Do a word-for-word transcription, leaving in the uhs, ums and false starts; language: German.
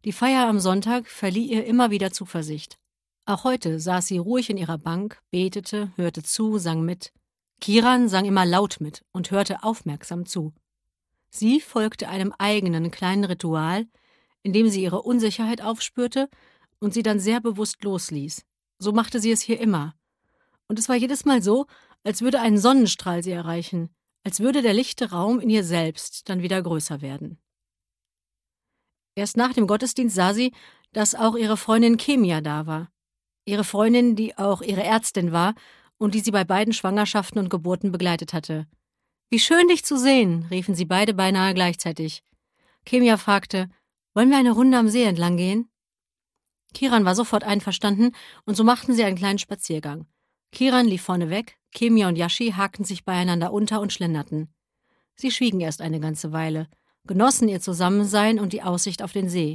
Die Feier am Sonntag verlieh ihr immer wieder Zuversicht. Auch heute saß sie ruhig in ihrer Bank, betete, hörte zu, sang mit. Kiran sang immer laut mit und hörte aufmerksam zu. Sie folgte einem eigenen kleinen Ritual, in dem sie ihre Unsicherheit aufspürte und sie dann sehr bewusst losließ. So machte sie es hier immer. Und es war jedes Mal so, als würde ein Sonnenstrahl sie erreichen, als würde der lichte Raum in ihr selbst dann wieder größer werden. Erst nach dem Gottesdienst sah sie, dass auch ihre Freundin Kemia da war. Ihre Freundin, die auch ihre Ärztin war und die sie bei beiden Schwangerschaften und Geburten begleitet hatte. »Wie schön, dich zu sehen«, riefen sie beide beinahe gleichzeitig. Kemia fragte, »Wollen wir eine Runde am See entlang gehen?« Kiran war sofort einverstanden und so machten sie einen kleinen Spaziergang. Kiran lief vorne weg, Kemia und Yashi hakten sich beieinander unter und schlenderten. Sie schwiegen erst eine ganze Weile, genossen ihr Zusammensein und die Aussicht auf den See.